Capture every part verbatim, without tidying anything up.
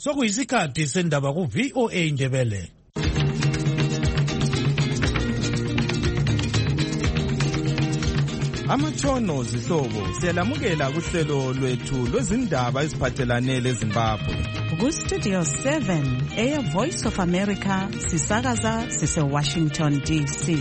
Sokuyisikhathi sendaba ku V O A Ndebele. Amatshono zihlobo siyalamukela kuhlelo lwethu lwezindaba eziphathelane leZimbabwe. Ku Studio seven, Air Voice of America, sisakaza sise Washington D C.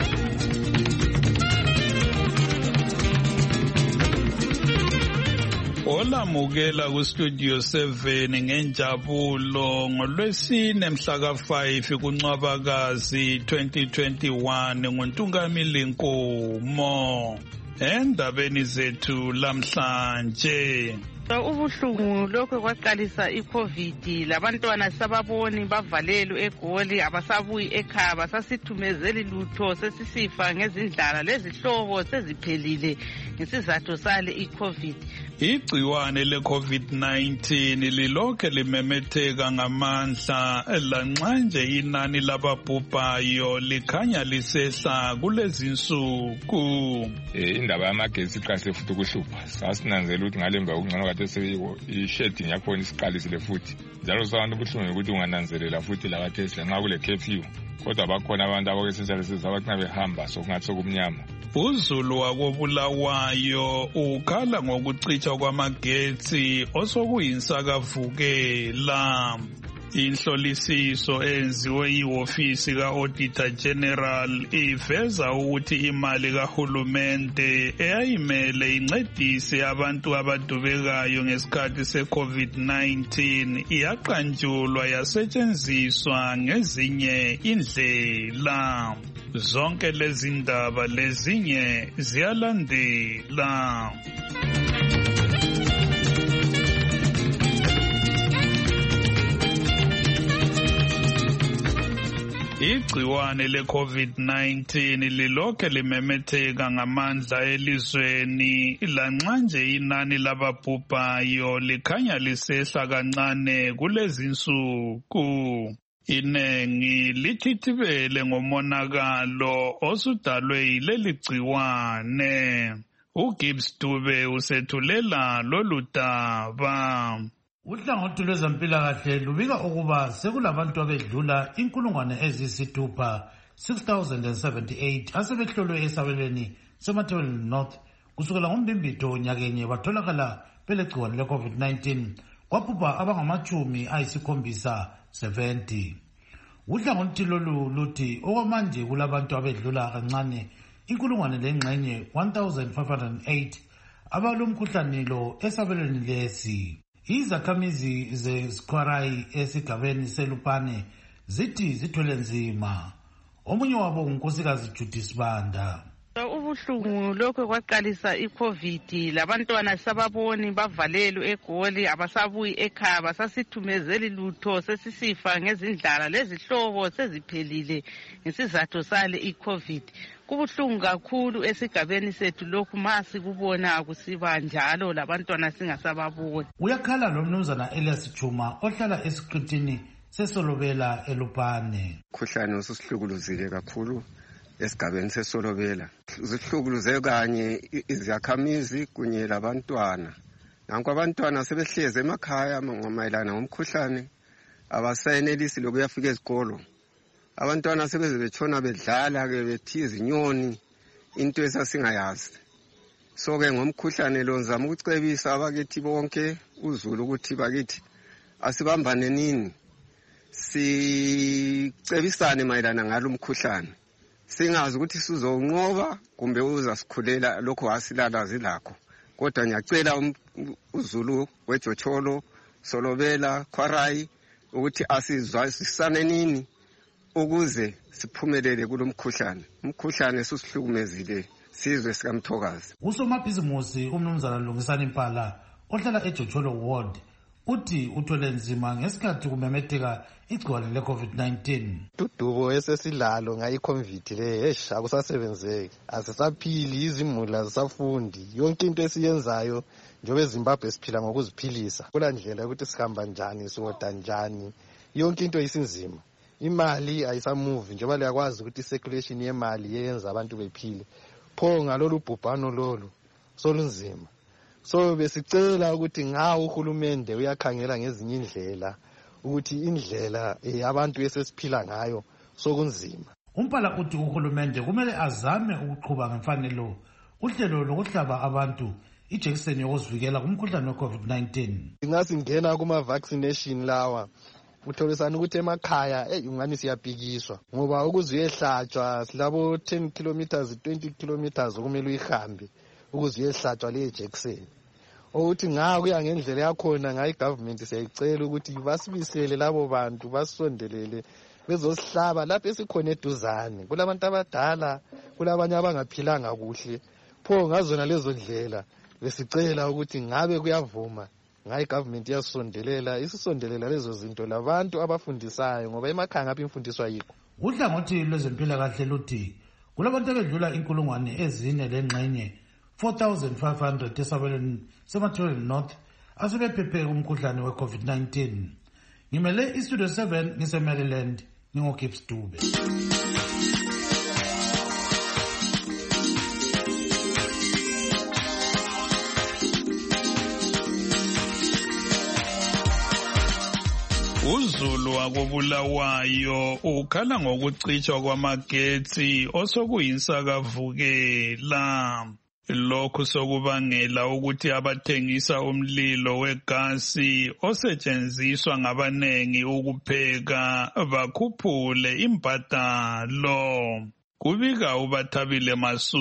Olamukela ku Studio seven ngenjabulo ngolwesine mhla ka five kuNcwabakazi twenty twenty-one ngoNtungamili Nkomo. Endabeni zethu lamhlanje, ubuhlungu lokho kwaqalisa iCovid, labantwana sababoni bavalelwe eGoli, abasabuyi ekhaya, basasithumezeli lutho, sesisifa ngezindlala lezihlobo seziphelile ngesizathu sale iCovid. Igciwane le-COVID nineteen lilokhe limemetheka ngamandla, lanxa inani lababhubhayo likhanya lisehla kulezi nsuku. Indaba yamagetsi iqalise futhi ukuhlupha. Sasinanzela ukuthi ngalemva okungcono kade i-shedding yakhona isiqalisile futhi. Njalo sabantu ubuhlungu ukuthi ungananzelela futhi lakhathesi nxa kule curfew. Kodwa bakhona abantu abakesenzalisiza abathi behamba sokungathi sokumnyama. Uzulu wakobulawayo ukhala ngokucitshwa kwamagetsi osokuyinsakavukela. Inhlolisiso enziwe ihofisi ka-Auditor General iveza ukuthi imali kahulumende eyayimele incedise abantu abadubekayo ngesikhathi se-COVID nineteen iyaqanjulwa yasetshenziswa ngezinye indlela. Zonke lezi ndaba lezinye ziyalandela. Igciwane le-COVID nineteen lilokhe limemetheka ngamandla elizweni, lanxa inani lababhubhayo likhanya lisehla kancane kulezi nsuku. Inengi lithithibele ngomonakalo osudalwe yileli gciwane. uGibbs Dube usethulela lolu daba. Uhlangothi lwezempilakahle lubika ukuba sekulabantu abedlula inkulungwane eziyisithupha six thousand seventy-eight asebehlolwe esabelweni seMatabeleland North kusukela ngoMbimbitho nyakenye batholakala belegciwane le-COVID nineteen, kwabhubha abangamachumi ayisikhombisa seventy. Uhlangothi lolu luthi okwamanje kulabantu abedlula kancane inkulungwane lengxenye one thousand five hundred eight abalomkhuhlane lo esabelweni lesi. Izakhamizi zeSquarai esigabeni seLupane zithi zithwele nzima. Omunye wabo unkosikazi Judy Sibanda. Ubuhlungu lokho kwaqalisa iCovid, labantwana sababoni bavalelwe eGoli, abasabuyi ekhaya, basasithumezeli lutho, sesisifa ngezindlala lezihlobo seziphelile ngesizathu sale iCovid. Kubuhlungu kakhulu esigabeni sethu lokhu masi kubona akusiba njalo labantwana singasababoni. Uyakhala lo mnumzana Elias Chuma ohlala esiqithini seSolobela eLupane. Umkhuhlane ususihlukuluzile kakhulu esigabeni seSolobela. Zihlukuluze kanye izakhamizi kunye labantwana. Nanku abantwana sebehleze emakhaya ngamayelana ngomkhuhlane, abasayenelisi lokuyafika ezikolo. Abantwana sebeze betshona bedlala ke bethi izinyoni into esasingayazi. So ke ngomkhuhlane lo nzama ukucebisa abakithi bonke uZulu ukuthi bakithi asibambane nini sicebisane mayelana ngalo mkhuhlane. Singazi ukuthi sizonqoba kumbe uzasikhulela lokho wasilala zilakho. Kodwa ngiyacela uZulu weJocholo, Solobela, Khwarai ukuthi asizwisane nini ukuze siphumelele kulomkhuhlane. Umkhuhlane susihlukumezile sizwe sikaMthokazi. Usomabhizimusi umnumzana Lungisani Mpala ohlala eJocholo ward uthi uthwele nzima ngesikhathi kumemetheka igciwane le-COVID nineteen. Udubo esesilalo ngayi-COVID le hesh akusasebenzeki, asisaphili, izimuli azisafundi, yonke into esiyenzayo njengoba eZimbabwe siphila ngokuziphilisa. Kula ndlela ukuthi sihamba njani, siwoda njani, yonke into isinzima. Imali ayisamuvi njengoba liyakwazi ukuthi i-circulation yemali yenza abantu bephile. Pho ngalolu bhubhano lolu solunzima. So besicela ukuthi ngawo uhulumende uyakhangela ngezinye indlela ukuthi indlela abantu esesiphila ngayo sokunzima. Umpala uthi uhulumende kumele azame ukuqhuba ngemfanelo uhlelo lokuhlaba abantu ijekiseni yokuzivikela kumkhuhlane we-COVID nineteen. Ingasingena kuma-vaccination lawa utholisana ukuthi emakhaya ungani siyabhikiswa ngoba ukuze uyehlatshwa silabo ten kilometers twenty kilometers okumele uyihambe ukuze uyehlatshwa le jekiseni. Ukuthi nga kuya ngendlela yakhona ngayi government siyayicela ukuthi basibisele labo bantu basondelele bezosihlaba lapho esikhona eduzane. Kulabantu abadala, kulabanye abangaphilanga kuhle. Pho ngazona lezo ndlela besicela ukuthi ngabe kuyavuma ngayi government yasondelela isisondelela lezo zinto labantu abafundisayo ngoba emakhaya ngapha imfundiswa yikho. Uhlangothi lwezempilakahle luthi kulabantu abedlula inkulungwane ezine lengxenye four thousand five hundred esabelweni seMathole North asebephephe kumkhuhlane we-COVID nineteen. Ngimele istudio seven ngise-Maryland ngingo-Gibbs Dube. uZulu wakobulawayo ukhala ngokucitshwa kwamagetsi osokuyinsakavukela. Lokhu sokubangela ukuthi abathengisa umlilo wegasi osetshenziswa ngabanengi ukupheka bakhuphule imbadalo. Kubika uBathabile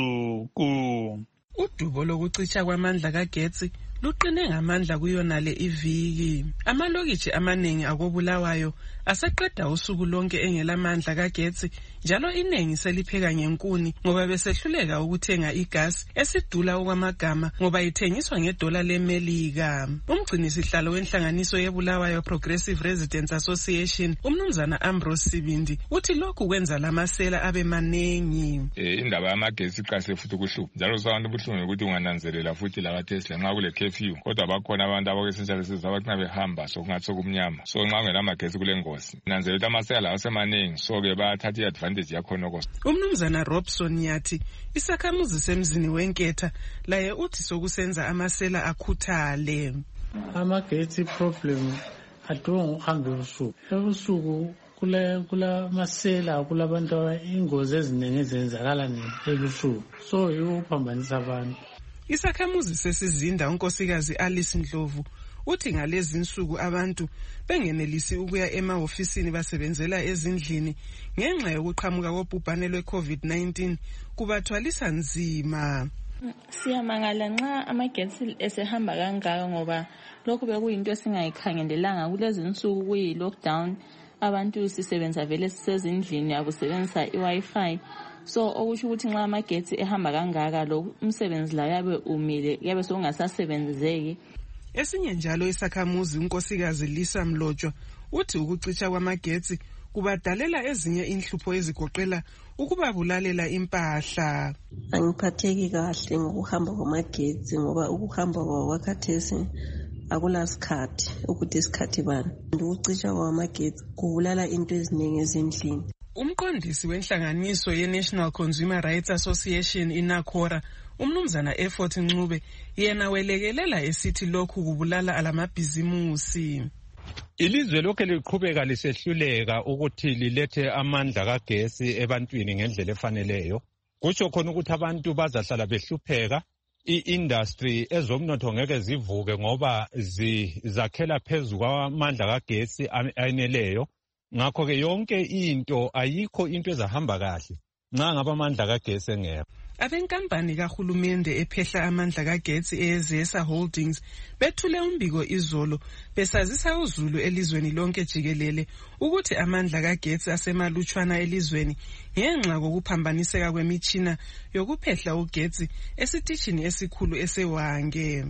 Masuku. Udubo lokucitsha kwamandla kagetsi luqine ngamandla kuyonale iviki. Amalokitshi amaningi akobulawayo aseqeda usuku lonke engelamandla kagetsi, njalo inengi selipheka ngenkuni ngoba besehluleka ukuthenga igasi esidula okwamagama ngoba ithengiswa ngedola leMelika. Umgcini sihlalo wenhlanganiso yeBulawayo Progressive Residents Association, umnumzana Ambrose Sibindi, uthi lokhu kwenza lamasela abe manengi. Eh indaba yamagetsi iqase futhi ukuhlupha. Njalo sabantu buhlungu ukuthi ungananzelela futhi la Tesla nxa kule curfew. Kodwa bakhona abantu abakesentshala sizabathi nabehamba sokungathi sokumnyama. So nxa kungelamagetsi kule ngozi. Nanzelela amasela asemaningi so ke bayathatha iadvantage yakhona kosa. Umnumzana Robson yathi isakhamuzi semzini wenketha laye uthi sokusenza amasela akhuthale. Amagetsi problem adonga uhambe usuku. Ebusuku kula kula masela kulabantu ingozi eziningi ezenzakala ebusuku. So yophambanisa abantu. Isakhamuzi sesizinda unkosikazi Alice Ndlovu uthi ngalezi insuku abantu bengenelisi ukuya ema-ofisini basebenzela ezindlini ngenxa yokuqhamuka kobhubhane lwe-COVID nineteen kubathwalisa nzima. Siyamangala nxa amagetsi esehamba kangaka ngoba lokhu bekuyinto esingayikhangelelanga. Kulezi insuku kuyi-lockdown, abantu sisebenza vele sisezindlini akusebenzisa i-Wi-Fi. So okusho ukuthi nxa amagetsi ehamba kangaka lo umsebenzi la yabe umile yabe sokungasasebenzeki. Esinye njalo isakhamuzi unkosikazi Lisa Mlotshwa uthi ukucitsha kwamagetsi kubadalela ezinye inhlupho ezigoqela ukubabulalela impahla. Angiphatheki kahle ngokuhamba kwamagetsi ngoba ukuhamba kwakhathesi akulasikhathi ukuthi isikhathi bani. Ukucitsha kwamagetsi kubulala into eziningi ezindlini. Umqondisi wenhlanganiso ye-National Consumer Rights Association iNACORA, umnumzana Effort Ncube, yena welekelela esithi lokhu kubulala alamabhizimusi. Ilizwe lokho liqhubeka lisehluleka ukuthi lilethe amandla kagesi ebantwini ngendlela efaneleyo. Kusho khona ukuthi abantu bazahlala behlupheka, i-industry ezomnotho ngeke zivuke ngoba zizakhela phezu kwamandla kagesi aneleyo. Ngakho ke yonke into ayikho into ezahamba kahle nxa ngaba amandla kagesi engekho. Abenkampani kahulumende ephehla amandla kagetsi eZesa Holdings bethule umbiko izolo besazisa uZulu elizweni lonke jikelele ukuthi amandla kagetsi asemalutshwana elizweni ngenxa kokuphambaniseka kwemitshina yokuphehla ugetsi esitishini esikhulu eseWange.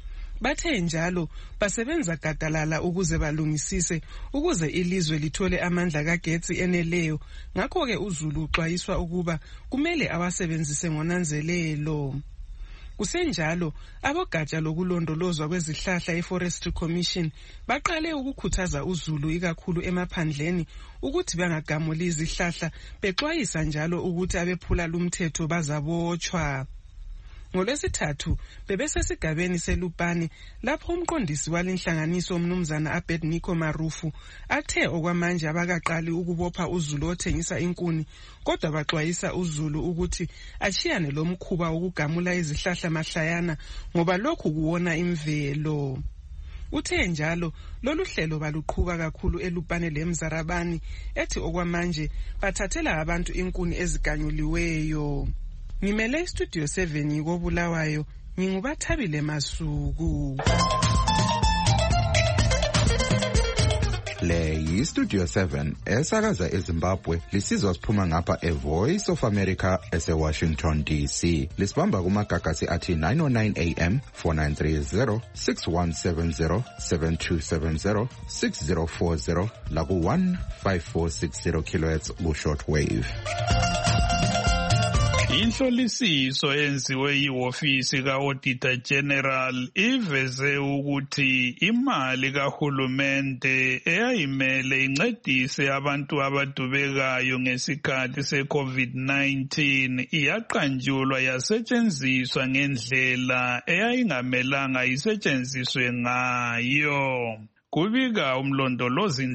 Bathe njalo basebenza gadalala ukuze balungisise ukuze ilizwe lithole amandla kagetsi eneleyo. Ngakho ke uZulu uxwayiswa ukuba kumele awasebenzise ngonanzelelo. Kusenjalo abogatsha lokulondolozwa kwezihlahla eForestry Commission baqale ukukhuthaza uZulu ikakhulu emaphandleni ukuthi bangagamuli izihlahla, bexwayisa njalo ukuthi abephula lumthetho bazabotshwa. NgoLwesithathu bebesesigabeni seLupane lapho umqondisi walenhlanganiso umnumzana Abednego Marufu athe okwamanje abakaqali ukubopha uZulu othengisa inkuni, kodwa baxwayisa uZulu ukuthi achiyane lo mkhuba wokugamula izihlahla mahlayana ngoba lokhu kuwona imvelo. Uthe njalo lolu hlelo baluqhuba kakhulu eLupane leMzarabani ethi okwamanje bathathela abantu inkuni eziganyuliweyo. Ngimele iStudio seven yikoBulawayo, ngingubathabile Masuku. Le yiStudio seven esakaza eZimbabwe lisizwa siphuma ngapha eVoice of America eseWashington D C. Lisibamba kumagagasi athi nine oh nine A M, four nine three zero, six one seven zero, seven two seven zero, six zero four zero laku one five four six zero kilohertz ku-short wave. Inhlolisiso yenziwe yiHofisi ka-Auditor General iveze ukuthi imali kahulumende eyayimele incedise abantu abadubekayo ngesikhathi se-COVID nineteen iyaqanjulwa yasetshenziswa ngendlela eyayingamelanga isetshenziswe ngayo. Kubika umlondolozi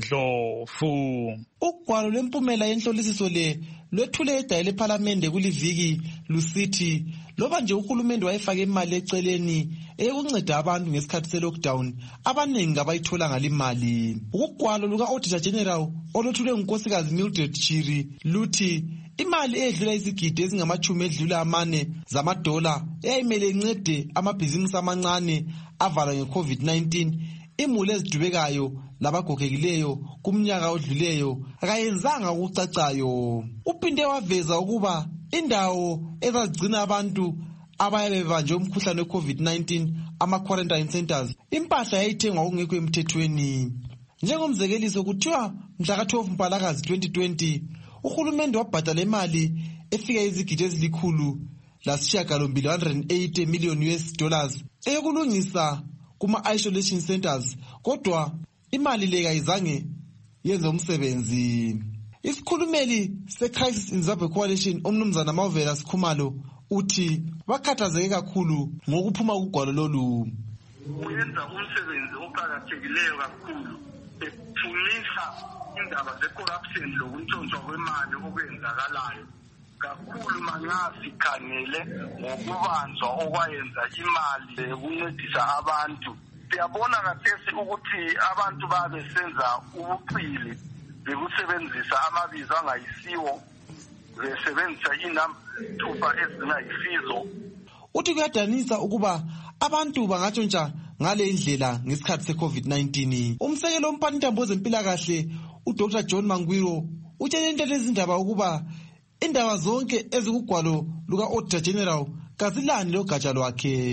Ndlovu. Ugwalo lwempumela yenhlolisiso le lwethule edaya lePhalamende kuliviki lusithi loba nje uhulumende wayefake imali eceleni eyokunceda abantu ngesikhathi se-lockdown, abaningi abayithola ngalimali. Ugwalo luka-Auditor General oluthulwe ngunkosikazi Mildred Chiri luthi imali edlula izigidi ezingamachumi edlula amane zamadola eyayimele incede amabhizinisi amancane avalwa nge-COVID nineteen imuli ezidubekayo labagogekileyo kumnyaka odluleyo akayenzanga ukucacayo. Uphinde waveza ukuba indawo ezazigcina abantu abayabe bebanjwe umkhuhlane we-COVID nineteen ama-quarantine centers impahla yayithengwa okungekho emthethweni. Njengomzekeliso kuthiwa mhla ka-twelve Mpalakazi twenty twenty uhulumende wabhadala imali efika izigidi ezilikhulu lasishiyagalombili one hundred eighty million U S dollars eyokulungisa kuma-isolation centers, kodwa imali le kayizange yenze umsebenzi. Isikhulumeli se-Crisis in Zimbabwe Coalition umnumzana Mavela Sikhumalo uthi bakhathazeke kakhulu ngokuphuma kugwalo lolu. Uyenza umsebenzi oqakathekileyo kakhulu ephumisa indaba ze-corruption lokuntshontshwa kwemali okwenzakalayo kakhulu manga sikhangele ngokubanjwa okwayenza imali ukuncedisa abantu. Siyabona kathesi ukuthi abantu babesenza ubuqili bekusebenzisa amabizo angayisiwo, besebenzisa inamba ezingayisizo. Uthi kuyadanisa ukuba abantu bangatshontsha ngale indlela ngesikhathi se-COVID nineteen. Umsekelo womphathintambo wezempilakahle uDr John Mangwiro utshele into lezindaba ukuba indaba zonke ezikugwalo luka-Auditor General kazilani logatsha lwakhe.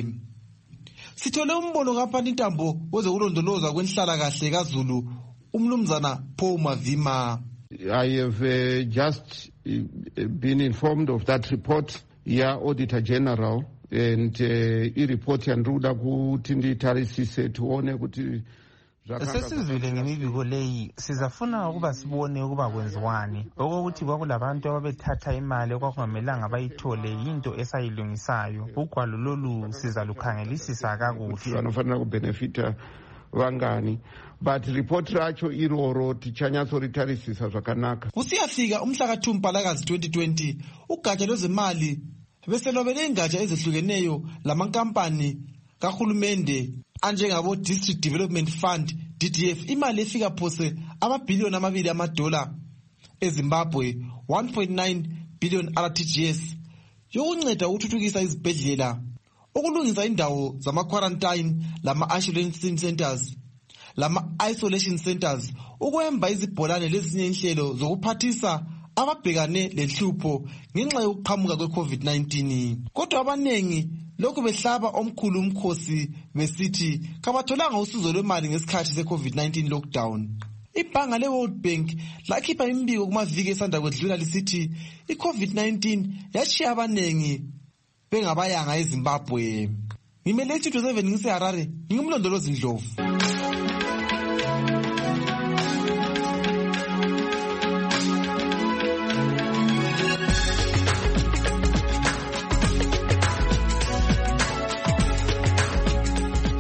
Sithole umbono kamphathintambo wezokulondolozwa kwenhlalakahle kaZulu umnumzana Paul Mavima. I have uh, just uh, been informed of that report ya Auditor General, and uh, i-report yanduda kuti nditarisise tuone kuti sesizwile ngemibiko leyi sizafuna ukuba sibone ukuba kwenziwani. Okokuthi kwakulabantu ababethatha imali okwakungamelanga bayithole yinto esayilungisayo. Ugwalo lolu sizalukhangelisisa kakuhle. Vanofanira kubenefita vangani, but report racho iroro tichanyatsoritarisisa zvakanaka. Kusiyafika umhla ka-two Mpalakazi twenty twenty ugatsha lwezemali beselobele ingatsha ezehlukeneyo lamankampani kahulumende anjengabo District Development Fund D D F imali efika phose amabhiliyoni amabili amadola eZimbabwe one point nine billion R T G S yokunceda ukuthuthukisa izibhedlela, ukulungisa indawo zama-quarantine lama-isolation centers lama-isolation centers, ukwemba izibholane lezinye inhlelo zokuphathisa ababhekane lenhlupho ngenxa yokuqhamuka kwe-COVID nineteen. Kodwa abanengi lokhu behlaba omkhulu umkhosi besithi kabatholanga usizo lwemali ngesikhathi se-COVID nineteen lockdown. Ibhanga le-World Bank lakhipha imbiko kumaviki esanda kwedlula lisithi i-COVID nineteen yashiya abanengi bengabayanga eZimbabwe. Ngimele iStudio seven ngiseHarare, ngingumlondolozi Ndlovu.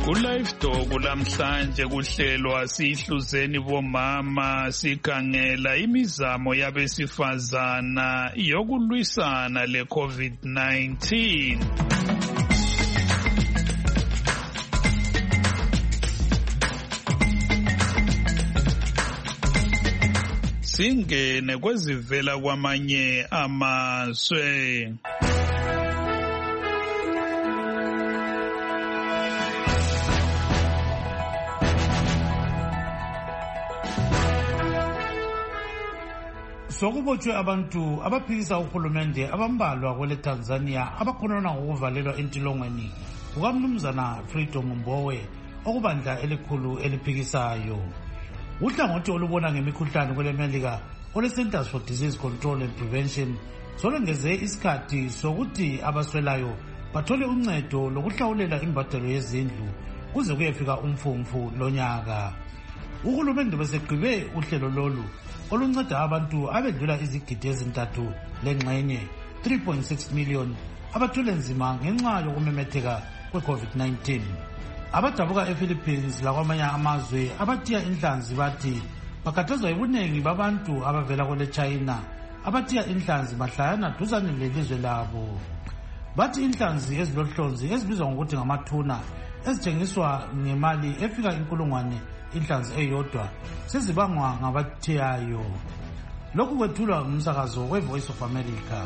Ku-Live Talk lamhlanje kuhlelwa sihluzeni bomama sikhangela imizamo yabesifazana yokulwisana le-COVID nineteen. Singene kwezivela kwamanye amazwe. Sokubotshwe abantu abaphikisa uhulumende abambalwa kwele Tanzania abakhonona ngokuvalelwa entilongweni kukamnumzana Freedom Mbowe okubandla elikhulu eliphikisayo. Uhlangothi olubona ngemikhuhlane kwele Melika ole Centers for Disease Control and Prevention solengeze isikhathi sokuthi abaswelayo bathole uncedo lokuhlawulela imbadalo yezindlu kuze kuyefika umfumfu lonyaka. Uhulumende beseqhibe uhlelo lolu olunceda abantu abedlula izigidi ezintathu lengxenye three point six million abathule nzima ngenxa yokumemetheka kwe-COVID nineteen. Abadabuka ePhilippines lakwamanye amazwe abathiya inhlanzi bathi bakhathazwa yibuningi babantu abavela kwele China abathiya inhlanzi mahlayana duzane lelizwe labo. Bathi inhlanzi ezilohlonzi ezibizwa ngokuthi ngamathuna ezithengiswa ngemali efika inkulungwane inhlanzi eyodwa sezibangwa ngabathiyayo. Lokhu kwethulwa ngumsakazo we-Voice of America.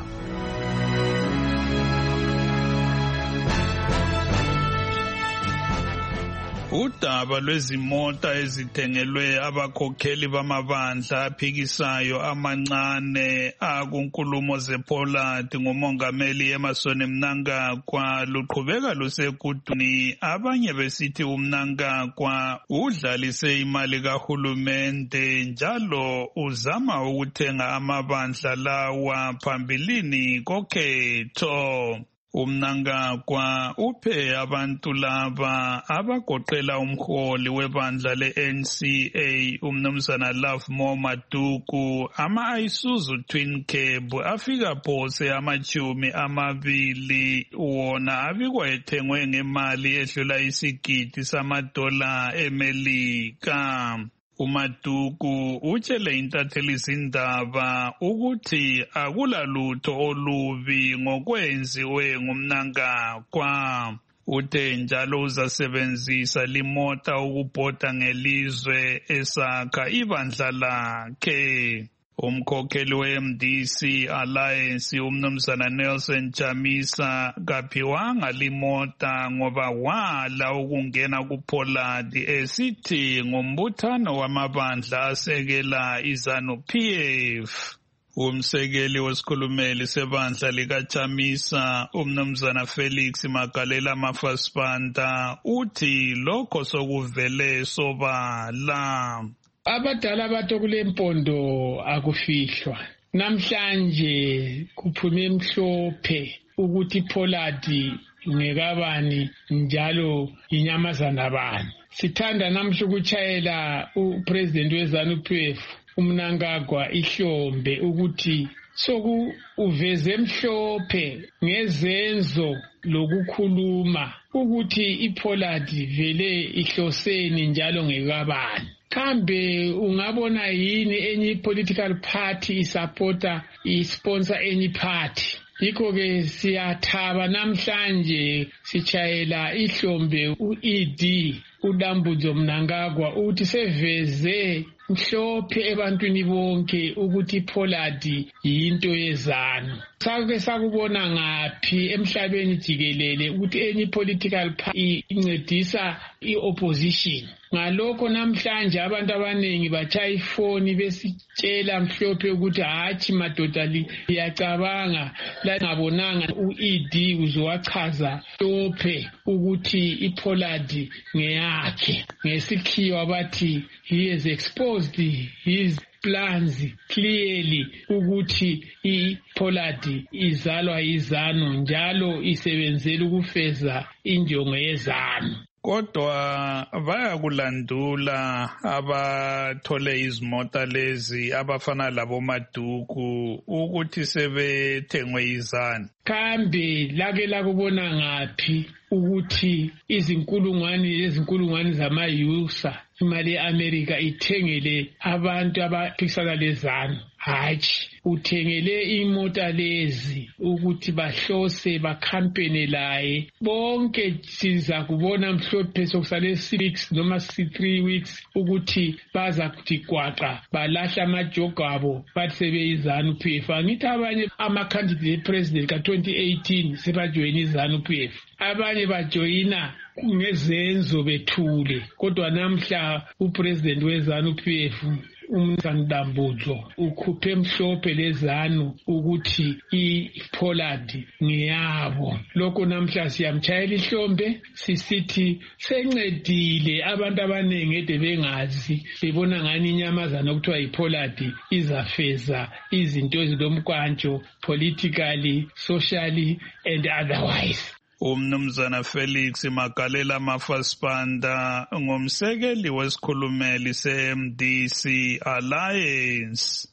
Udaba lwezimota ezithengelwe abakhokheli bamabandla aphikisayo amancane akunkulumo zePoland ngumongameli Emmerson Mnangagwa luqhubeka lusekuduni. Abanye besithi uMnangagwa udlalise imali kahulumende njalo uzama ukuthenga amabandla lawa phambilini kokhetho. uMnangagwa uphe abantu laba abagoqela umholi webandla le-N C A umnumzana Lovemore Maduku ama-Isuzu Twin Cab afika phose amachumi amabili wona abikwa ethengwe ngemali edlula isigidi samadola eMelika. uMaduku utshele intatheli zindaba ukuthi akulalutho olubi ngokwenziwe nguMnangagwa. Uthe njalo uzasebenzisa limota ukubhoda ngelizwe esakha ibandla lakhe. Umkhokheli we-M D C Alliance umnumzana Nelson Chamisa kaphiwanga limota ngoba wala ukungena kuPoland esithi ngumbuthano wamabandla asekela iZanu-P F. Umsekeli wesikhulumeli sebandla likaChamisa umnumzana Felix Magalela Mafasipanta uthi lokho sokuvele sobala. Abadala bathi kule mpondo akufihlwa. Namhlanje kuphume emhlophe ukuthi iPoland ngekabani njalo inyamazana bani. Sithanda namhla ukuchayela uPresident weZanu-P F uMnangagwa ihlombe ukuthi soku uveze emhlophe ngezenzo lokukhuluma ukuthi iPoland vele ihloseni njalo ngekabani. Kambe ungabona yini enye political party isupporta isponsor enye party. Yikho ke siyathaba namhlanje sichayela ihlombe u-E D uDambudzo Mnangagwa uthi seveze mhlophe ebantwini bonke ukuthi iPoland yinto yezanu. Sake sakubona ngaphi emhlabeni jikelele ukuthi enye political party incedisa i-opposition. Ngalokho namhlanje abantu abaningi batshaya ifoni besitshela mhlophe ukuthi hathi madoda liyacabanga la ngabonanga u-E D uzowachaza mhlophe ukuthi iPoland ngeyakhe. Ngesikhiwa bathi he has exposed his plans clearly ukuthi iPoland izalwa izanu njalo isebenzela ukufeza injongo yezanu. kodwa bayakulandula abathole izimota lezi abafana labo Maduku ukuthi sebethengwe izani. Kambe lake lakubona ngaphi ukuthi izinkulungwane ezinkulungwane zamayusa imali yeAmerica ithengele abantu abaphikisana lezanu? Hatshi, uthengele imota lezi ukuthi bahlose bakhampene laye. Bonke siza kubona mhlophe sokusale six noma three weeks ukuthi baza kuthi kwaqa balahla amajogo abo bathi sebeyizanu P F. Angithi abanye ama-candidate president ka twenty eighteen sebajoyina izanu P F, abanye bajoyina ngezenzo bethule, kodwa namhla upresident wezanu P F uMnumzana Dambudzo ukhuphe mhlophe lezanu ukuthi iPollard ngiyabo. Lokho namhla siyamtshayela ihlombe sisithi sencedile abantu abaningi ede bengazi bebona ngani inyamazana okuthiwa iPollard izafeza izinto ezilomkwantsho politically, socially and otherwise. Umnumzana Felix Magalela Mafasipanda ngumsekeli wesikhulumeli se-M D C Alliance.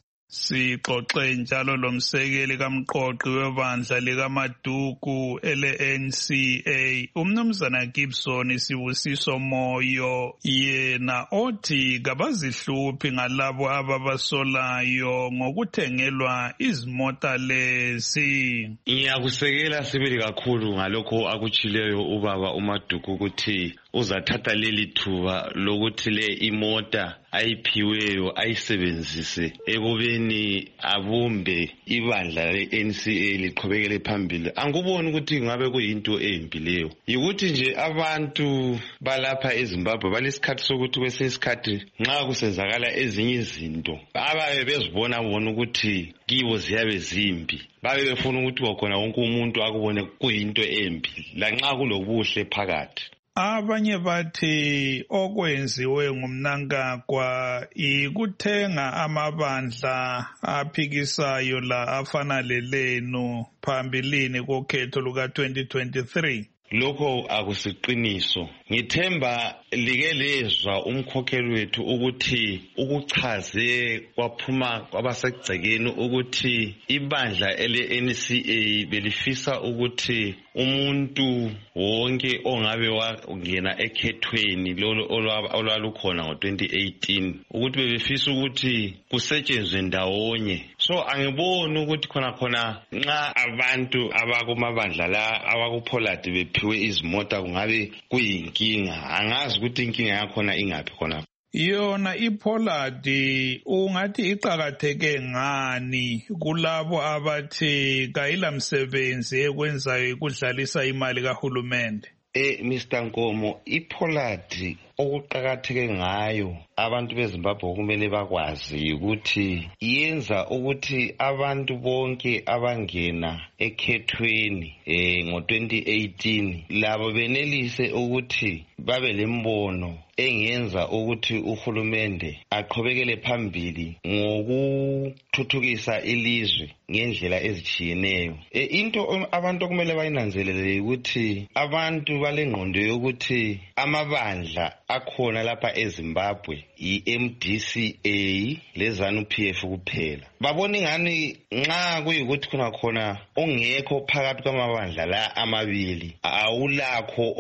Sixoxe njalo lomsekeli kamqoqi webandla likaMaduku ele-N C A umnumzana Gibson Sibusiso Moyo, yena othi kabazihluphi ngalabo ababasolayo ngokuthengelwa izimota lezi. Ngiyakusekela sibili kakhulu ngalokho akutshileyo ubaba uMaduku ukuthi uzathatha leli thuba lokuthi le imota ayiphiweyo ayisebenzise ekubeni abumbe ibandla le-N C A liqhubekele phambili. Anguboni ukuthi ngabe kuyinto embi leyo, yikuthi nje abantu balapha eZimbabwe balesikhathi sokuthi kwesinye isikhathi nxa kusenzakala ezinye izinto ababe bezibona bona ukuthi kibo ziyabe zimbi, babe befuna ukuthi wakhona wonke umuntu akubone kuyinto embi lanxa kulobuhle phakathi. Abanye bathi okwenziwe ngumnankagwa ikuthenga amabandla aphikisayo la afana lelenu phambilini kokhetho luka twenty twenty-three. Lokho akusiqiniso. Ngithemba like lezwa umkhokheli wethu ukuthi ukuchaze kwaphuma kwabasegcekeni ukuthi ibandla ele-N C A belifisa ukuthi umuntu wonke ongabe wangena ekhethweni lolo olwalukhona ngo twenty eighteen ukuthi bebefisa ukuthi kusetshenzwe ndawonye. So angiboni ukuthi khona khona nxa abantu abakumabandla la abakuPollard bephiwe izimota kungabe kuyinkinga. Angazi ukuthi inkinga yakhona ingaphi khona. Yona iPollard ungathi iqhakatheke ngani kulabo abathi kayila msebenzi ekwenzayo ikudlalisa imali kahulumende? Eh Mister Nkomo, iPollard okuqhakatheke ngayo abantu beZimbabwe kumele bakwazi ukuthi yenza ukuthi abantu bonke abangena ekhethweni eh ngo twenty eighteen labo benelise ukuthi babe lembono engenza ukuthi uhulumende aqhubekele phambili ngokuthuthukisa ilizwe ngendlela ezichiyeneyo. E, into abantu okumele bayinanzelele ukuthi abantu balengqondo yokuthi amabandla akhona lapha eZimbabwe i-M D C A lezanu P F kuphela. Babona ingani nxa kuyikuthi khona khona ongekho phakathi kwamabandla la amabili awulakho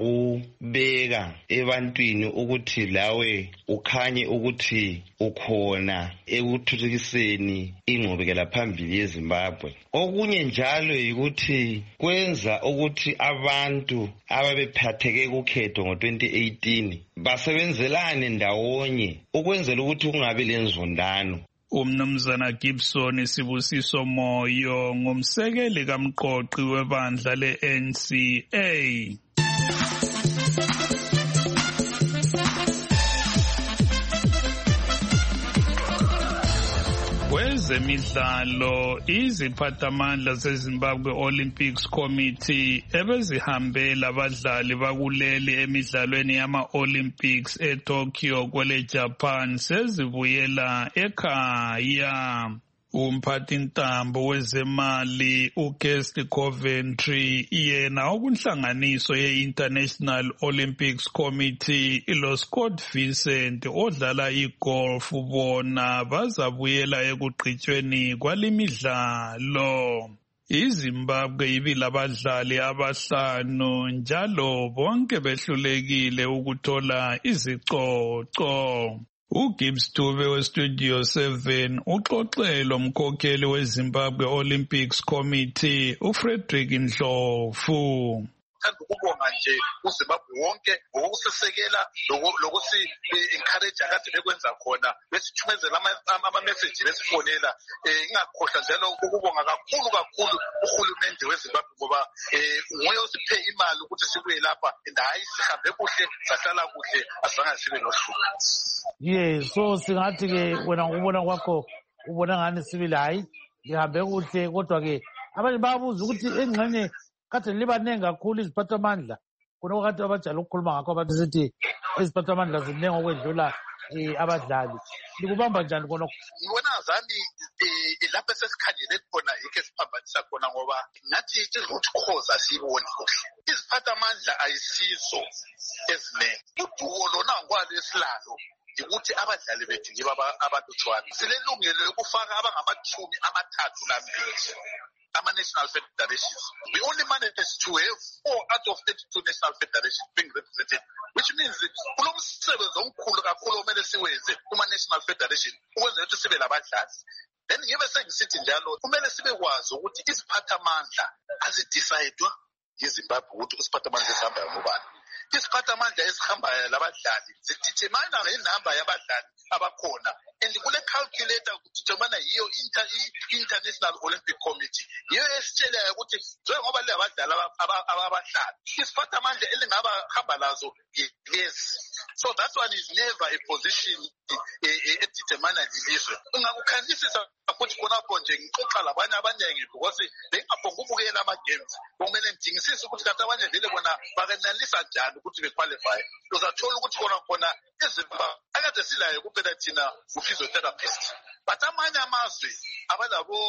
ongakubeka ebantwini ukuthi lawe ukhanye ukuthi ukhona ekuthuthukiseni ingqubekela phambili yeZimbabwe. Okunye njalo yikuthi kwenza ukuthi abantu ababephatheke kukhetho ngo twenty eighteen basebenzelane ndawonye ukwenzela ukuthi kungabi lenzondano. Umnumzana Gibson Sibusiso Moyo ngumsekeli kamqoqi webandla le-N C A. Kwezemidlalo, iziphathamandla zeZimbabwe Olympics Committee ebezihambela abadlali bakuleli emidlalweni yama-Olympics eTokyo kwele Japan sezibuyela ekhaya. umphathintambo wezemali uKirsty Coventry yena okunhlanganiso ye-International Olympics Committee ilo Scott Vincent odlala igolf bona bazabuyela ekugqitshweni kwalimidlalo. iZimbabwe ibile abadlali abahlanu njalo bonke behlulekile ukuthola izicoco. uGibbs Dube weStudio seven uxoxele umkhokheli weZimbabwe Olympics Committee uFrederick Ndlovu. Thanda ukubonga nje uZimbabwe wonke ngokusisekela lokuthi encourage akade bekwenza khona besithumezela ama-message besifonela ingakhohlwa njalo ukubonga kakhulu kakhulu uhulumende weZimbabwe ngoba nguye osiphe imali ukuthi sibuye lapha and hayi sihambe kuhle sahlala kuhle asizange sibe nohlupho. Ye so singathi ke wena ngokubona kwakho ubona ngani sibili hayi ihambe kuhle kodwa ke abanye babuza ukuthi engxenye kade libanengi kakhulu iziphathamandla kunoko kade abajala ukukhuluma ngakho abantu sithi iziphathamandla zinengi okwedlula abadlali likubamba njani konoko? Ngibona zami lapho sesikhangele khona yike siphambanisa khona ngoba ngathi i-root cause asiyiboni kuhle. Iziphathamandla ayisizo ezinengi uduwo lona ngwalesilalo ukuthi abadlali bethu ngiba abalutshwana silelungelo lokufaka abangamachumi amathathu lambili ama-national federations. We only managed to have four out of thirty-two national federations being represented, which means kulo msebenzi omkhulu kakhulu omele siwenze kuma-national federation ukwenza ukuthi sibe labadlali. Then ngibe sengisithi njalo kumele sibe kwazi ukuthi iziphathamandla azidecide yiZimbabwe ukuthi isiphathamandla esihamba ngubani. Isiphathamandla esihambayo labadlali sidetermine ngenamba yabadlali abakhona and kule calculator kudetermine yiyo International Olympic Committee yiyo esitshelayo ukuthi njengoba le abadlali abadlali isiphathamandla elingaba hamba lazo yes. So that one is never a position edetermine lilizwe. Ungakukhangisisa futhi khonapho nje ngixoxa labanye abaningi because bengaphonga ukubukela ama-games kumele ngidingisise ukuthi kanti abanye vele bona bakanalisa njani ukuthi bequalify. Uzathola ukuthi khona khona iZimbabwe akade silayo kuphela thina u-physiotherapist but amanye amazwe abalabo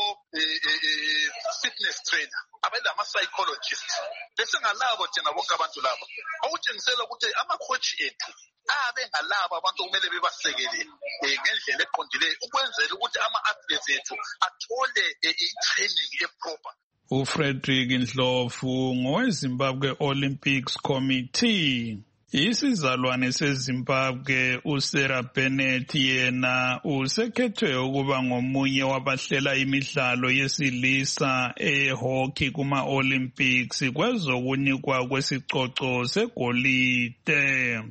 fitness trainer abalama-psychologist besingalabo thina bonke abantu labo awutshengisela ukuthi ama-coach ethu abe ngalabo abantu kumele bebasekele ngendlela eqondileyo ukwenzela ukuthi ama-athletes ethu athole i-training eproper. uFrederick Ndlovu ngoweZimbabwe Olympics Committee. Isizalwane seZimbabwe uSarah Bennett yena usekhethwe ukuba ngomunye wabahlela imidlalo yesilisa ehockey kuma-Olympics kwezokunikwa kwesicoco segolide.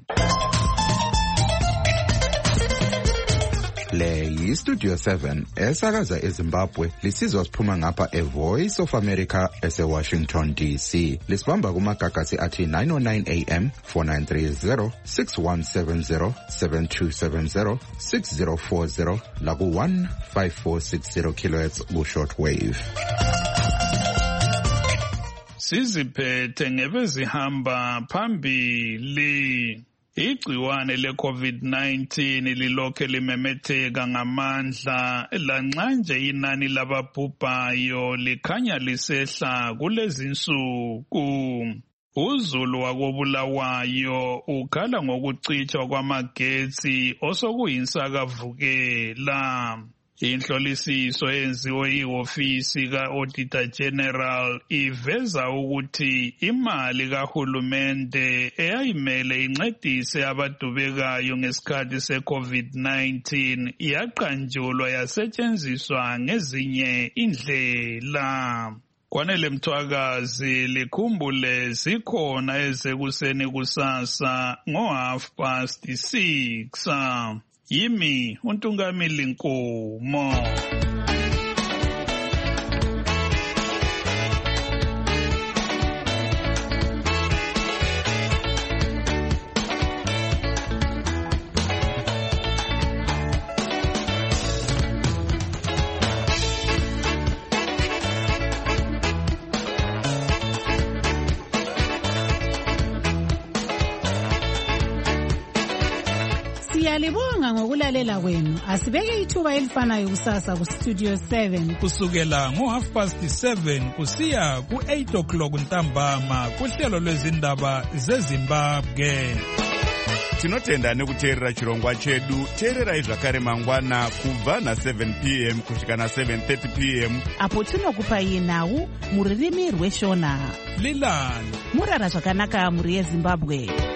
Le yiStudio seven esakaza eZimbabwe lisizwa siphuma ngapha eVoice of America eseWashington D C. Lisibamba kumagagasi athi nine oh nine A M, four nine three zero, six one seven zero, seven two seven zero, six zero four zero laku one five four six zero kilohertz ku shortwave. Siziphethe ngebezihamba phambili. Igciwane le-COVID nineteen lilokhe limemetheka ngamandla lanxa nje inani lababhubhayo likhanya lisehla kulezinsuku. uZulu wakobulawayo ukhala ngokucitshwa kwamagetsi osokuyinsakavukela. Inhlolisiso yenziwe ihofisi ka-Auditor General iveza ukuthi imali kahulumende eyayimele incedise abadubekayo ngesikhathi se-COVID nineteen yaqanjulwa yasetshenziswa ngezinye indlela. Kwanele Mthwakazi likhumbule sikhona ezekuseni kusasa ngo half past six. Yimi uNtungamili Nkomo. Siyalibonga ngokulalela kwenu. Asibeke ithuba elifanayo kusasa ku Studio seven. Kusukela ngo half past seven kusiya ku eight o'clock ntambama kuhlelo lwezindaba zeZimbabwe. Tinotenda nekuteerera chirongwa chedu. Teererai zvakare mangwana kubva na seven p m kusvika na seven thirty p m apo tinokupai nhau muririmi rweshona. Lilani murara zvakanaka muri yeZimbabwe.